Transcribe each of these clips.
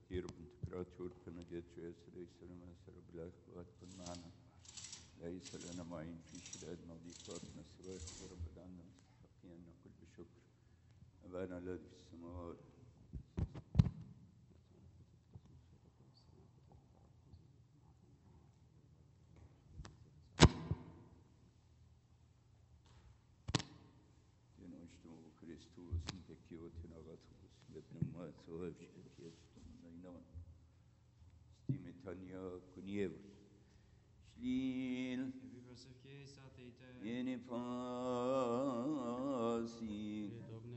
كثير بنتكراتور كنا جيت ليس لنا سر بالأخوات كن معنا ليس لنا معين في شداد نظيفاتنا سواك ورب عنا مستحقين أن نقول بشكر أبانا الذي في السماوات تنوشتم كريستوس انتكيوتنا غطوس لبنما سواب شكتيتم نينان ستيمتانيا كنيور شليل يني فاسي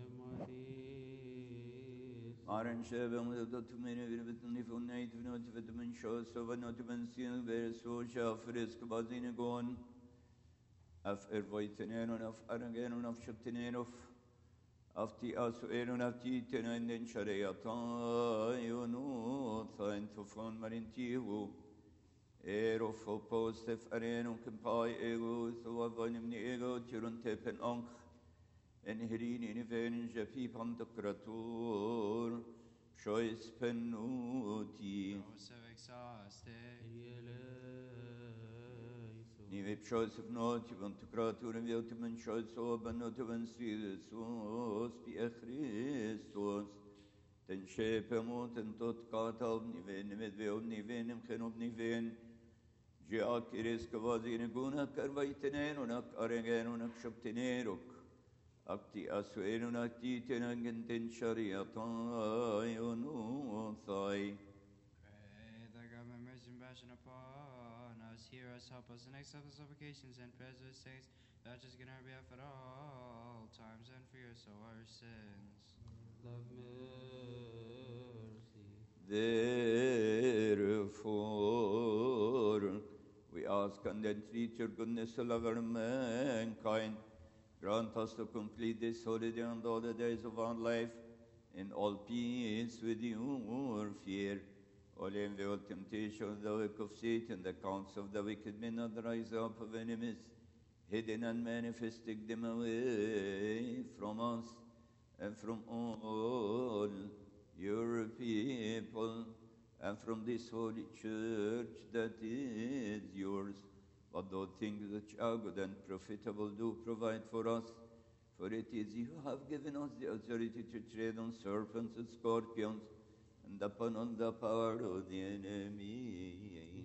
Aren şebem da tümeni bir bütün nifun neyt vinot vitamin şos vanot bensin ve so şafrisk bazine gon af ervoitenen af arangen af şaptenen af ti asueren af ti tenenden şareyata yonu sain tufan marintihu erof postef arenum kempai ego so vanim ni ego tirun tepen ank enherini niven japi pantakratur shois pennuti Nivip shois noti pantakratur viotimen shois obanotimen sidesos pi Christos ten shepemot en tot katav niven medveom nivenim khenob niven Giac iris kavazine guna karvaitenen unak arengen unak shoptenerok Akti asuenun akti tenangenten shariatai unuthai. Pray that God may mercy and compassion upon us, hear us, help us, and accept the supplications and prayers of the saints, not just in our behalf at all times, and for us our sins. Have mercy. Therefore, we ask and entreat your goodness to love our mankind. Grant us to complete this holiday and all the days of our life in all peace with your fear. All envy, all temptation, the work of Satan, the counts of the wicked men, and the rise up of enemies, hidden and manifest, take them away from us and from all your people and from this holy church that is yours. But those things which are good and profitable do provide for us. For it is you who have given us the authority to tread on serpents and scorpions and upon all the power of the enemy.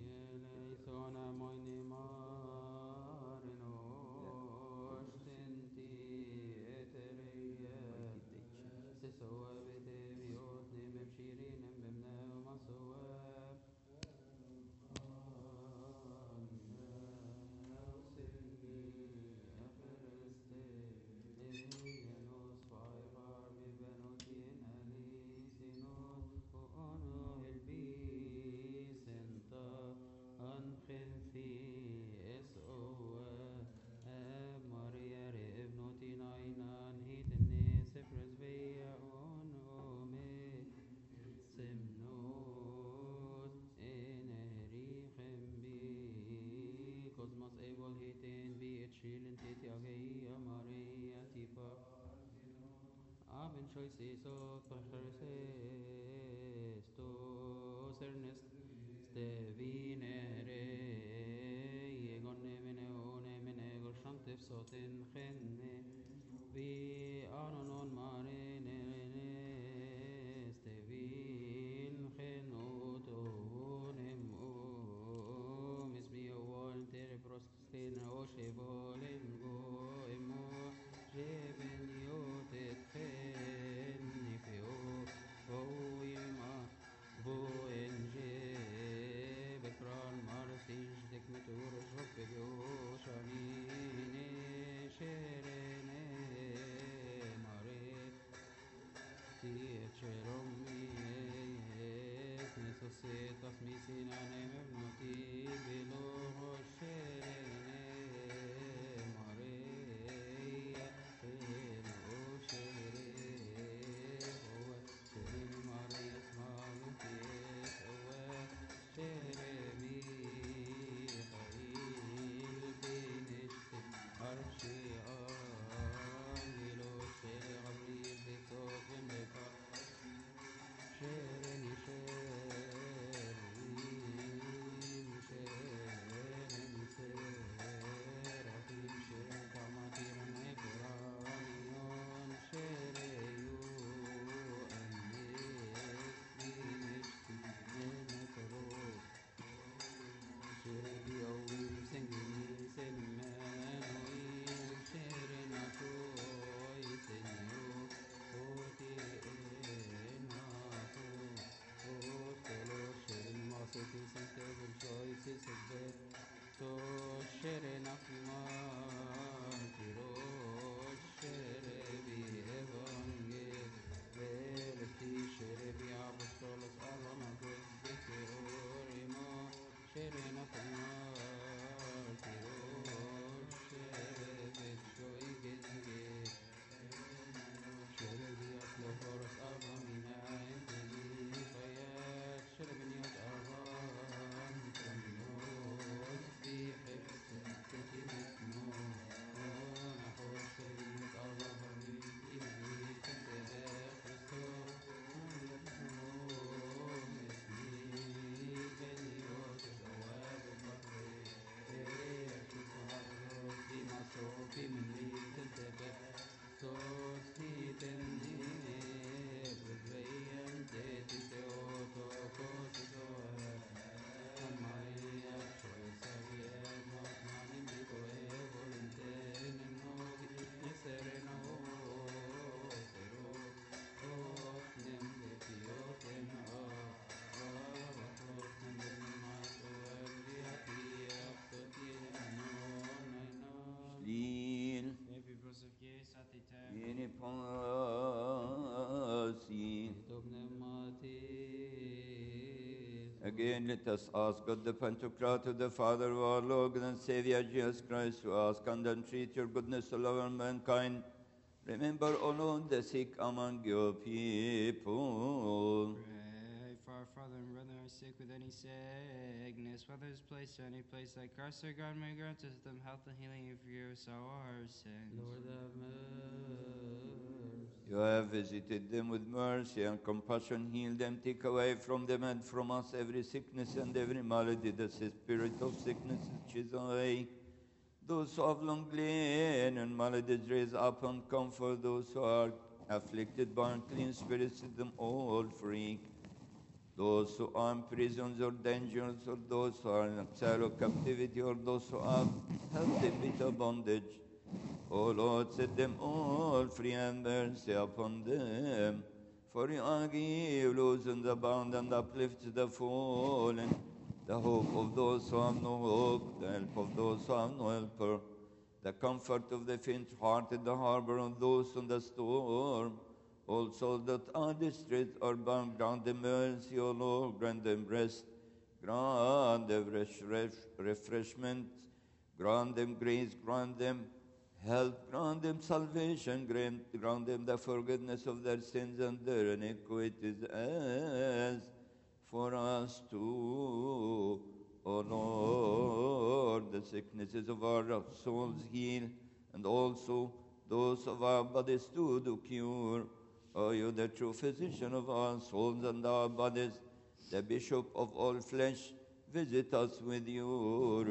again, let us ask God the Pantocrator, the Father of our Lord and Savior Jesus Christ, to ask and entreat your goodness to love all mankind. Remember all the sick among your people. Pray for our father and brother who are sick with any sickness, whether it's placed or any place like Christ our God may grant us them health and healing and forgive us our sins. Lord have mercy. You have visited them with mercy and compassion, heal them, take away from them and from us every sickness and every malady, that the spirit of sickness is away. Those who have long lain and maladies raise up and comfort those who are afflicted by unclean spirits, set them all free. Those who are in prisons or dangers, or those who are in exile or captivity, or those who have held in bitter bondage, O Lord, set them all free and mercy upon them. For you are give, loosen the bound, and uplift the fallen, the hope of those who have no hope, the help of those who have no helper, the comfort of the faint-hearted, the harbor of those on the storm. All souls that are distressed or bound, grant them mercy, O Lord, grant them rest, grant them refreshment, grant them grace, grant them health, grant them salvation, grant them the forgiveness of their sins and their iniquities, as for us too. O Lord, the sicknesses of our souls heal, and also those of our bodies too do cure. O you, the true physician of our souls and our bodies, the bishop of all flesh, visit us with your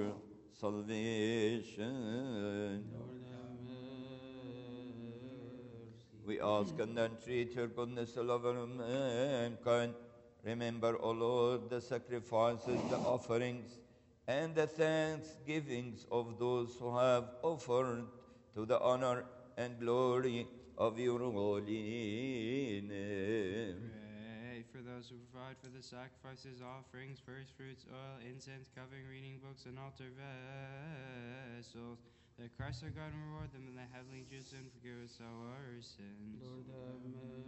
salvation. Lord have mercy. We ask and entreat your goodness to love all mankind. Remember, O Lord, the sacrifices, the offerings, and the thanksgivings of those who have offered to the honor and glory of your holy name. Pray for those who provide for the sacrifices, offerings, first fruits, oil, incense, covering, reading books, and altar vessels, that Christ our God reward them in the heavenly Jews and forgive us our sins. Lord have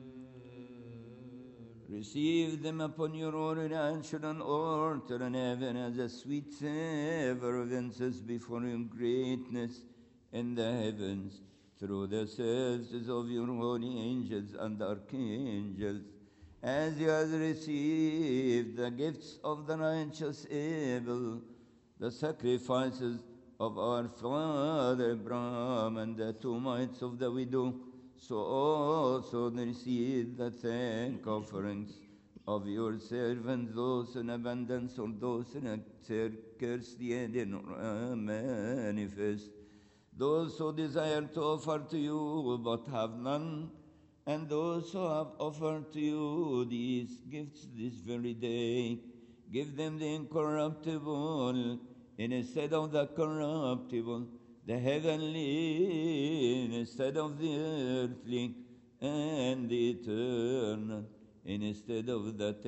mercy. Receive them upon your ordination altar in heaven as a sweet savor of incense before your greatness in the heavens, through the services of your holy angels and archangels, as you have received the gifts of the righteous Abel, the sacrifices of our father Abraham, and the two mites of the widow, so also receive the thank offerings of your servants, those in abundance or those in a scarcity and in manifest, those who desire to offer to you but have none, and those who have offered to you these gifts this very day. Give them the incorruptible instead of the corruptible, the heavenly instead of the earthly, and the eternal instead of the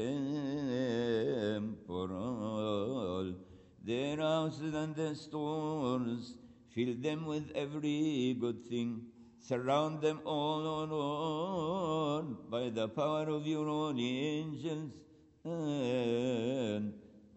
temporal. Their houses and their stores, fill them with every good thing. Surround them all, O Lord, by the power of your holy angels and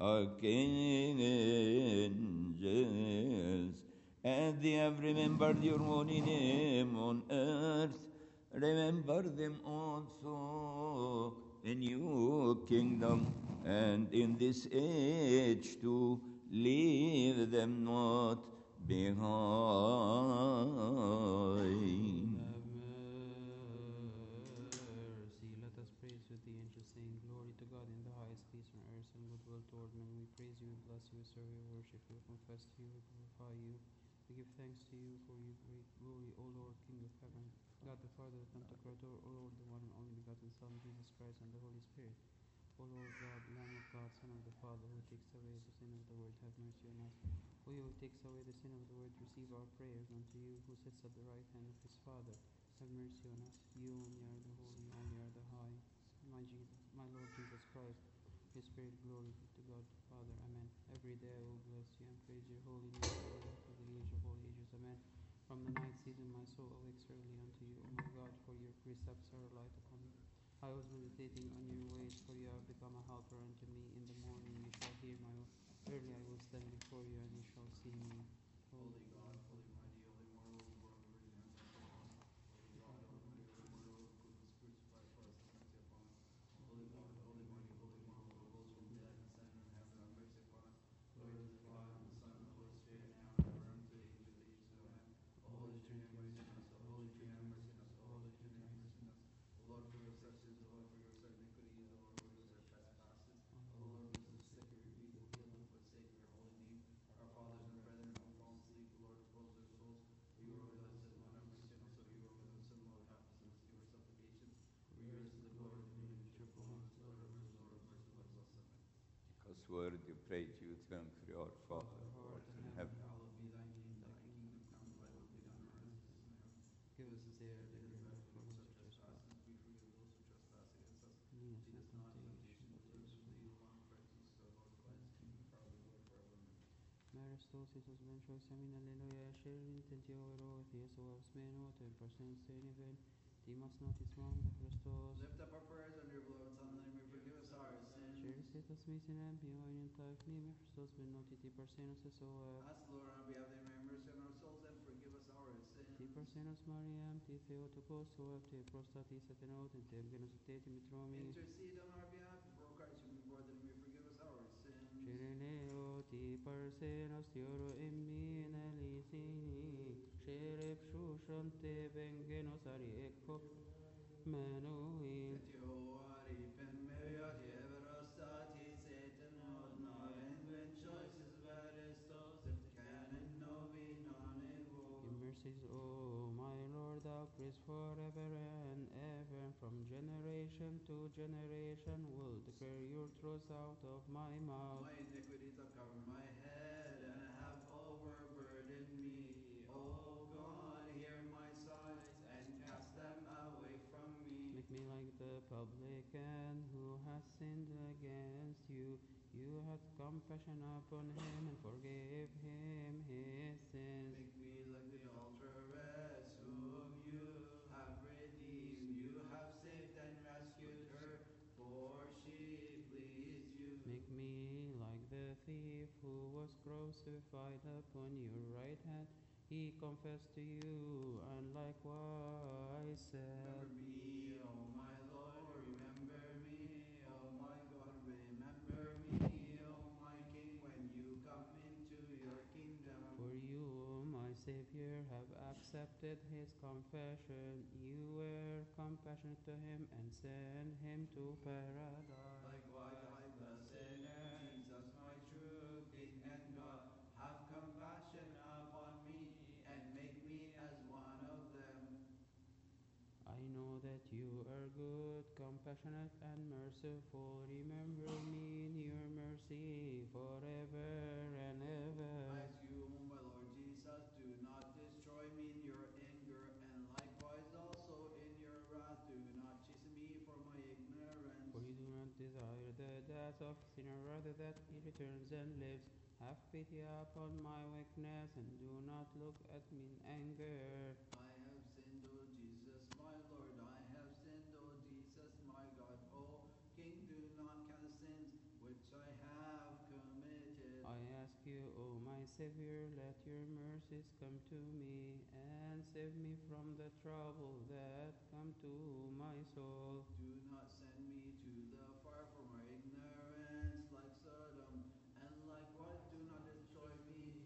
archangels. And they have remembered your holy name on earth. Remember them also in your kingdom, and in this age too. Leave them not behind. Have mercy. Let us praise with the angels, saying, Glory to God in the highest, peace on earth, and goodwill toward men. We praise you, we bless you, we serve you, we worship you, we confess to you, we glorify you. We give thanks to you for your great glory, O Lord, King of heaven, God the Father, the Pantocrator, O Lord, the one and only begotten Son, Jesus Christ, and the Holy Spirit. O Lord God, Lamb of God, Son of the Father, who takes away the sin of the world, have mercy on us. O you who takes away the sin of the world, receive our prayers. Unto you who sits at the right hand of his Father, have mercy on us. You only are the holy, only are the high. My Jesus, my Lord Jesus Christ, his Spirit, glory be to God the Father. Amen. Every day I will bless you and praise your holy name forever, to the age of all ages. Amen. From the night season my soul awakes early unto you, O my God, for your precepts are a light upon me. I was meditating on your ways, for you have become a helper unto me. In the morning you shall hear my early I will stand before you, and you shall see me. Holy God, holy mighty, holy immortal, holy born of the Virgin, answer us, O God. Holy God, holy mighty, holy immortal, who was crucified for us, have mercy upon us. Holy God, holy mighty, holy immortal, who rose from the dead and ascended into heaven, have mercy upon us. Glory to the Father, and the Son, and the Holy Spirit, now and ever, unto the age of ages. Amen. O Holy Trinity, have mercy on us. O Holy Trinity, have mercy on us. O Holy Trinity, have mercy on us. O Lord, forgive us our sins. O Lord, forgive us our iniquities. O Lord, forgive us our trespasses. O Lord, visit the sick of your people, heal them for the sake of your holy name. Our fathers and brethren who have fallen asleep, O Lord, repose their souls. For you are with us, and Lord, have mercy on us. So you are with us, and Lord, help us, and receive our supplications. For yours is the glory, the dominion, the cheerful honor, Lord, have mercy, Lord, have mercy, bless us. Amen. Because word you pray to you, thank for our Father, who art in heaven. Hallowed be thy name, thy kingdom come, thy will be done on earth as it is in heaven. Give us this day our daily bread, and forgive us forgive our us our trespasses. trespasses. We forgive those who trespass against us. Lead us Lead us not not into into temptation, temptation, but deliver us deliver from the us evil one. For Jesus, our Lord, for thine is the kingdom, power, and glory forever. Amen. Maris Tosis ben Choisamin Alleluia, Sherin Tentio Theos of Smeno, 10% stay even. Timas notis mom the Christos. Lift up our prayers under your beloved Son, that he may forgive us our sins. Sheris etos misin ambioin in type me, Christos ben notiti persenos esoa. Ask the Lord on our behalf that he may have mercy on our souls and forgive us our sins. Ti persenos Mariam, ti Theotokos, soa, ti prostatis atenot, and tem genositeti mitromi. Intercede on our behalf before Christ, whom we bore, that he may forgive us our sins. Shereneo ti persenos tioro immin elisini. Sherep shushon te bengenos ari ekpo. Manuel. Tentioari pemeriati everostati Satan not and choices veristos if canon novi non evo. Give mercies, O my Lord, thou praise forever and ever. From generation to generation will declare your truth out of my mouth. My iniquities have covered my head and have overburdened me. O God, hear my sighs and cast them away from me. Make me like the publican who has sinned against you. You had compassion upon him and forgave him his sins. Make me like the altaress whom you have redeemed. You have saved and rescued her, for she pleased you. Make me like the thief who was crucified upon your right hand. He confessed to you and likewise said, Remember me, O my Lord, remember me, O my God, remember me, O my King, when you come into your kingdom. For you, my Savior, have accepted his confession. You were compassionate to him and sent him to paradise. Likewise, I, the sinner, Jesus, my true King and God, have compassion upon me and make me as one of them. I know that you are good, compassionate, and merciful. Remember me in your mercy forever and ever. I ask you, O my Lord Jesus, do not destroy me in your anger, and likewise also in your wrath do not chasten me for my ignorance. For you do not desire the death of sinner, rather that he returns and lives. Have pity upon my weakness, and do not look at me in anger. I have sinned, O Jesus, my Lord, I have sinned, O Jesus, my God. O King, do not count the sins which I have committed. I ask you, O my Savior, let your mercies come to me, and save me from the trouble that come to my soul. Do not send me to the fire for my ignorance like Sodom, and likewise do not destroy me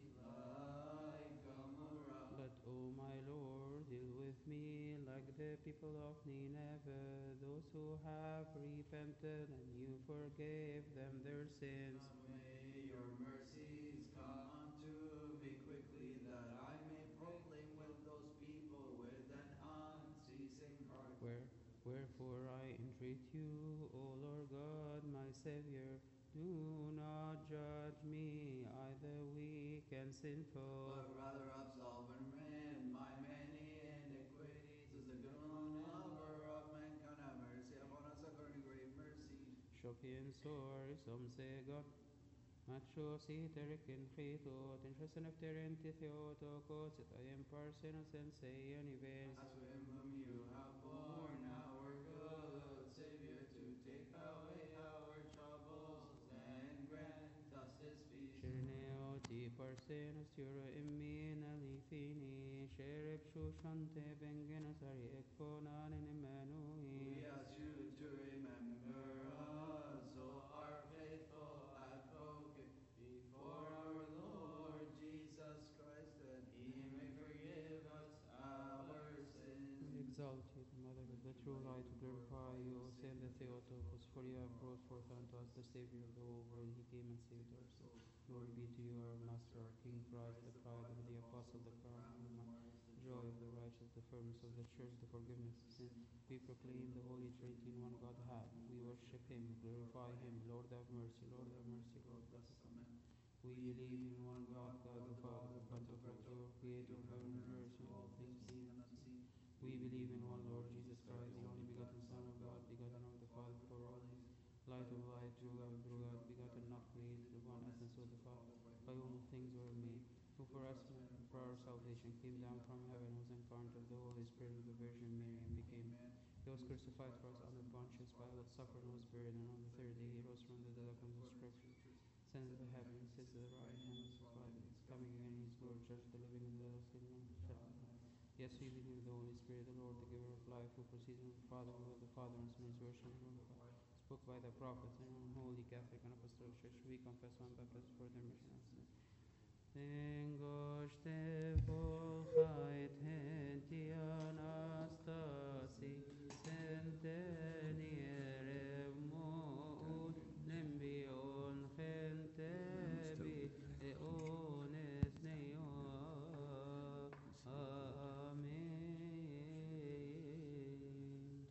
like Gomorrah. But, O my Lord, deal with me like the people of Nineveh, those who have repented, and you forgave them their sins. May your mercies come unto me quickly, that I may proclaim with those people with an unceasing heart. Wherefore I entreat you, O Lord God, my Savior, do not judge me, either weak and sinful. But rather absolve and remit my many iniquities, as the good and lover of mankind, have mercy upon us according to great mercy. Shokin sor som segon, macho si terikin frito, tinshas and efterin tithiotoco, sit I am parsenos and say any As for him whom you have borne, our good Savior, Senastura imminali fini, Shereb Shushante Bengenasari Ekponan in We Emmanuel. ask you to remember us, O our faithful advocate, before our Lord Jesus Christ, that he may forgive us our sins. We exalt you, the Mother of the true light, to glorify you, O Saint Theotokos, for you have brought forth unto us the Savior of the whole world. He came and saved our souls. Glory be to you, our Master, our King Christ, the pride of the apostle, the crown of the martyrs, the joy of the righteous, the firmness of the church, the forgiveness of sin. We proclaim the Holy Trinity in one God have. We worship him, we glorify him. Lord have mercy, Lord have mercy, Lord bless us. Amen. We believe in one God, God the Father, Pantocrator, creator of heaven and earth, and all things seen and unseen. We believe in one Lord Jesus Christ, the only begotten Son of God, begotten of the Father before all things, light of light, true God, begotten, not created, of one essence with the Father, by whom all things were made, who for us and for our salvation came down from heaven, was incarnate of the Holy Spirit of the Virgin Mary, and became man. He was crucified for us under Pontius Pilate, suffered and was buried, and on the third day he rose from the dead according to Scripture, ascended into heaven, and sits at the right hand of the Father, is coming again in his glory, judge the living and the dead, Yes, we believe the Holy Spirit, the Lord, the giver of life, who proceeds from the Father, who is the Father, and is worship and glorified, spoke by the prophets, and in holy Catholic and Apostolic Church, we confess one baptism for the remission of sins. Engoște volhait henti anastasi, centeniere moon, nembion gentebi, eones neo. Amen.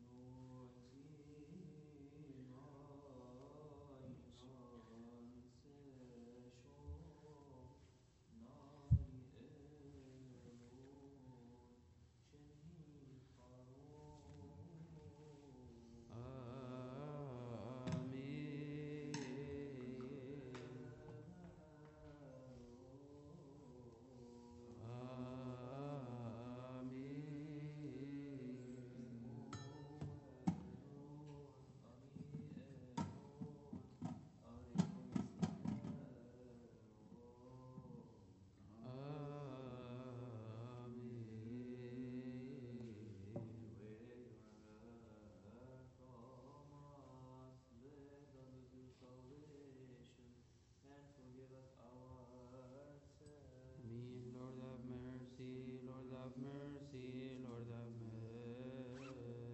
Lord have mercy, Lord have mercy, Lord have mercy.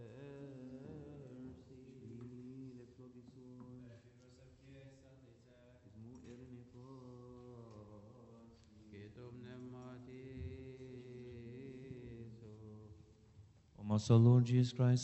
Le plodison, ismu erine pos, Che domnemmatiso. O most Lord Jesus Christ,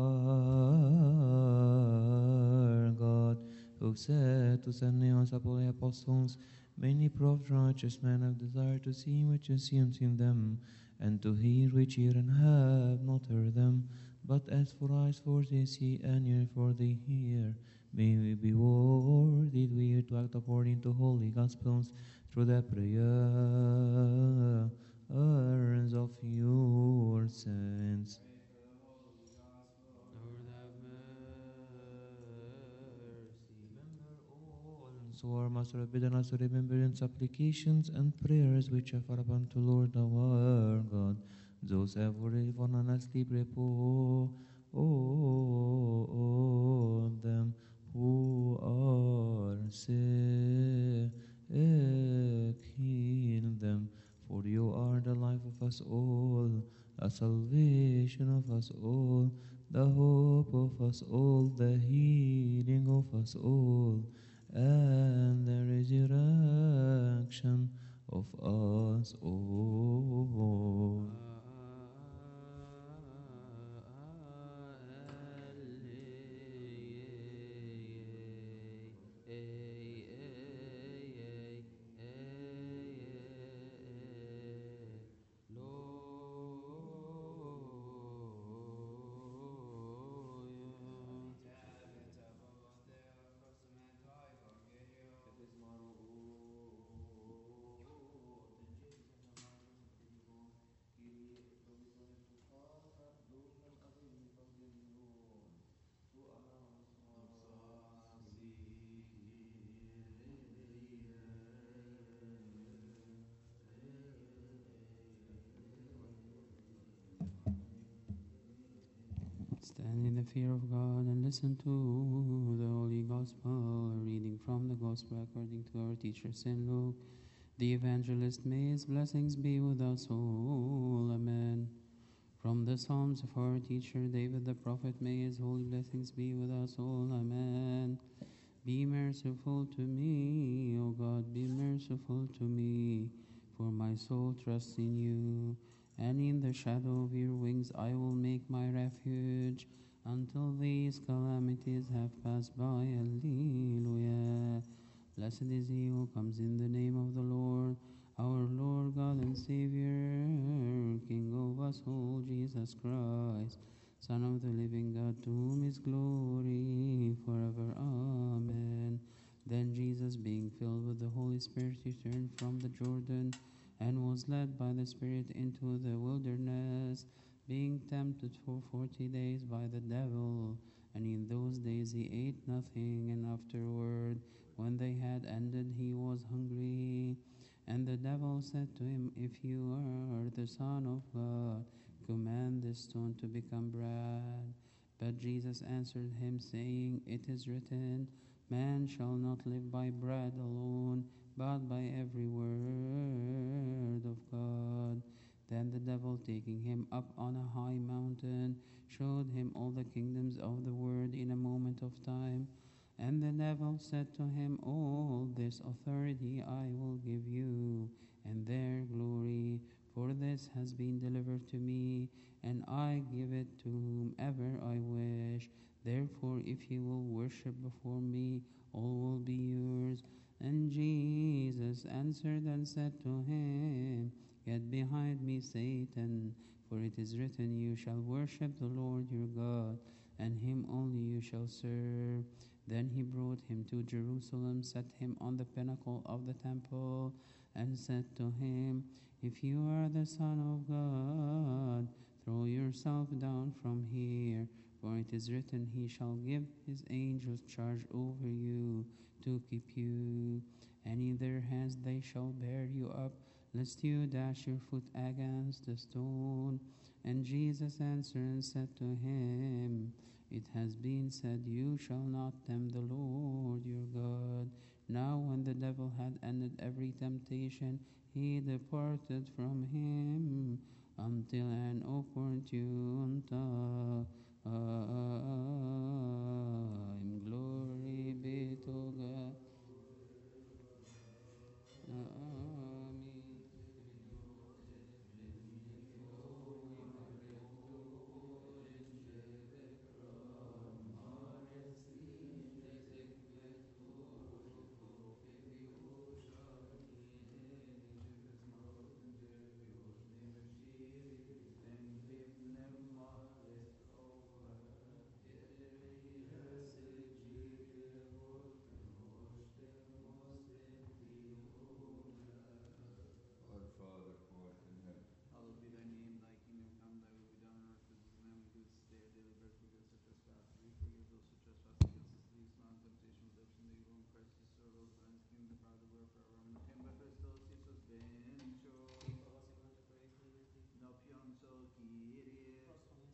our God, who said to send Neos apostles, many prophets, righteous men have desired to see which is seen in them, and to hear which hear and have not heard them. But as for eyes for they see, and ear for they hear, may we be worthy to act according to holy gospels through the prayers of your saints. Lord have mercy. Remember all, and so our Master have bidden us to remember in supplications and prayers which are far upon to Lord our God. Those have already fallen asleep, repose them who are sick, heal them. For you are the life of us all, the salvation of us all, the hope of us all, the healing of us all, and the resurrection of us all. Stand in the fear of God and listen to the Holy Gospel, a reading from the Gospel according to our teacher St. Luke. The evangelist, may his blessings be with us all. Amen. From the Psalms of our teacher David the prophet, may his holy blessings be with us all. Amen. Be merciful to me, O God, be merciful to me, for my soul trusts in you. And in the shadow of your wings I will make my refuge, until these calamities have passed by. Alleluia. Blessed is he who comes in the name of the Lord, our Lord God and Savior, King of us all, Jesus Christ, Son of the living God, to whom is glory forever. Amen. Then Jesus, being filled with the Holy Spirit, returned from the Jordan, and was led by the Spirit into the wilderness, being tempted for 40 days by the devil. And in those days he ate nothing, and afterward, when they had ended, he was hungry. And the devil said to him, If you are the Son of God, command this stone to become bread. But Jesus answered him, saying, It is written, Man shall not live by bread alone, but by every word of God. Then the devil, taking him up on a high mountain, showed him all the kingdoms of the world in a moment of time. And the devil said to him, All this authority I will give you, and their glory, for this has been delivered to me, and I give it to whomever I wish. Therefore, if you will worship before me, all will be yours. And Jesus answered and said to him, Get behind me, Satan, for it is written, You shall worship the Lord your God, and him only you shall serve. Then he brought him to Jerusalem, set him on the pinnacle of the temple, and said to him, If you are the Son of God, throw yourself down from here, for it is written, He shall give his angels charge over you, to keep you, and in their hands they shall bear you up, lest you dash your foot against a stone. And Jesus answered and said to him, It has been said, You shall not tempt the Lord your God. Now when the devil had ended every temptation, he departed from him until an opportune time. Glory be to God. Amen. Our Father who art in heaven, Hallowed be thy name, thy kingdom come, thy will be done on earth as it is in heaven. Give us this day our daily bread, forgive us our trespasses, we forgive those who trespass against us. Lead us not into temptation, but deliver us from the evil. In Christ Jesus our Lord, thine is the kingdom, the power, the glory forever. Amen. Ten by Christos, Jesus benediction. No pianso, Kyrie.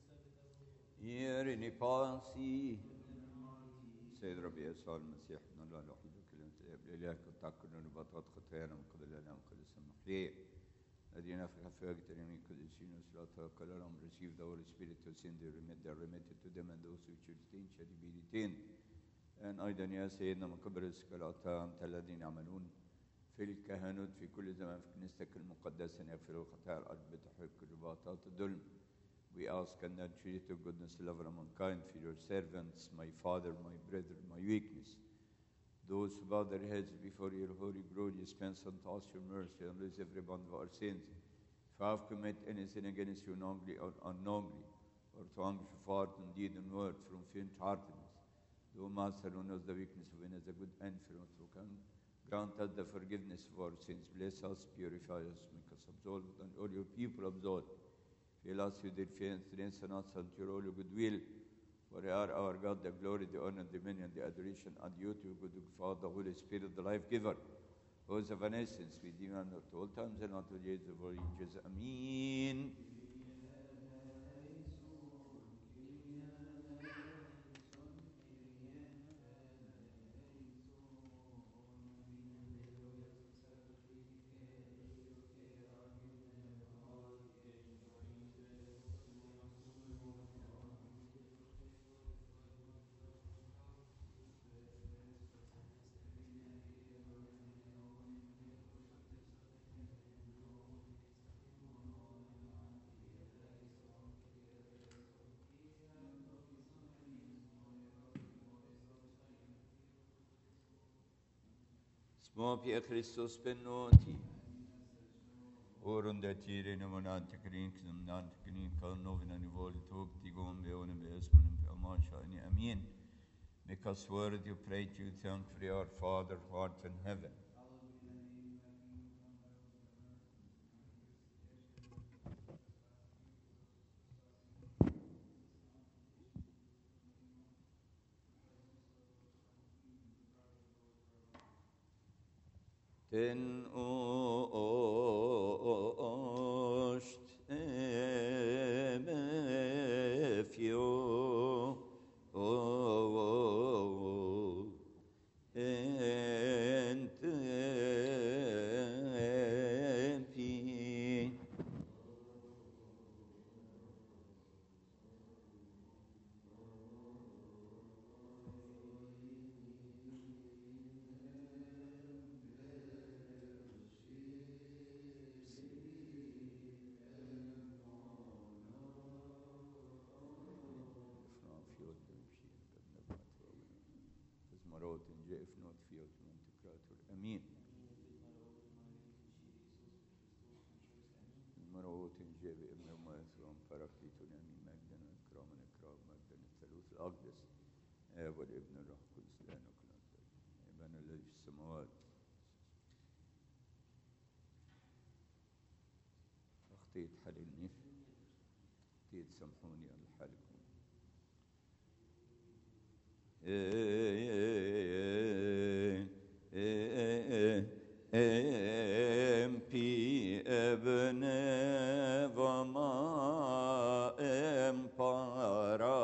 Irini pasi. سيد ربي يسوع المسيح ابن الله الوحيد وكلمة الاب الاله كنت تعكرنا نباطات خطايانا من قبل لنا من قدس المحليه الذين في خفاء ترمي قدسين وسلاطة كلام receive the Holy Spirit to send the remitted to them and those which will stain shall be retained. And أيضا يا سيدنا من قبل السكالات أنت الذين يعملون في الكهنوت في كل زمان في كنيستك المقدسة أن يغفروا الخطايا الأرض بتحق الرباطات الظلم. We ask and that you to goodness, love, and mankind for your servants, my father, my brother, my weakness. Those who bow their heads before your holy glory, dispense unto us your mercy and release every one of our sins. If I have committed any sin against you knowingly or unknowingly, or to anger for fault in deed and word, from faint-heartedness, though Master who knows the weakness of man is a good end for us, who can grant us the forgiveness of our sins, bless us, purify us, make us absolved, and all your people absolved. Fill us with your faith, strengthen us unto your holy goodwill. For you are our God, the glory, the honor, the dominion, the adoration, and you to good Father, the Holy Spirit, the life giver, who is of an essence, we demand at all times and unto the age of all ages. Amen. Små Pia Christus benoti. Oron der Tiere in Monate Krinken, Nant Krinken, Novena Nivol, Tog, Tigon, Beone, Besman, and Pelmasha, and Amen. Make us worthy to pray to you, thank for our Father, who art in heaven. Ten ost emefio entempi Amen. المروت جاب ابن ما يسرون فرقيتون أمين مجدنا إكراما إكرام مجدنا الثالوث الأقدس آب والابن الروح القدس لا نكلم ابن الذي في السماوات أخطيت حللني أخطيت سامحوني على حالكم Empi ebne vama empara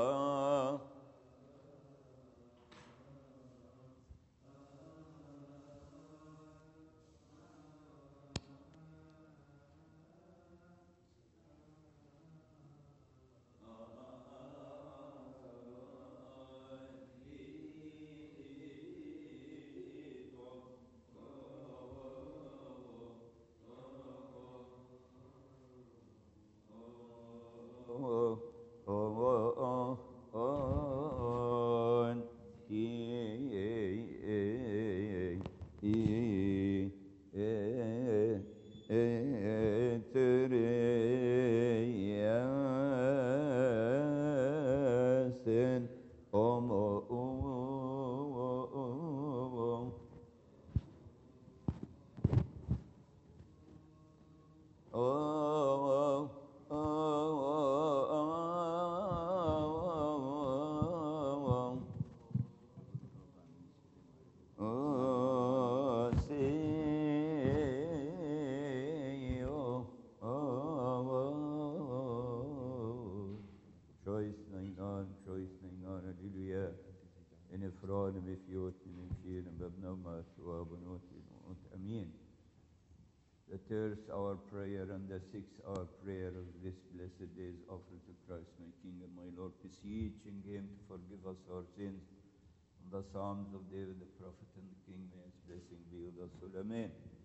hallelujah. In Efron, Mephiot, Nimshir, and Babnoma, Suabanot, Amen. The third hour prayer and the 6th hour prayer of this blessed day is offered to Christ, my King and my Lord, beseeching Him to forgive us our sins. And the Psalms of David, the prophet and the King, may His blessing be with us all. Amen.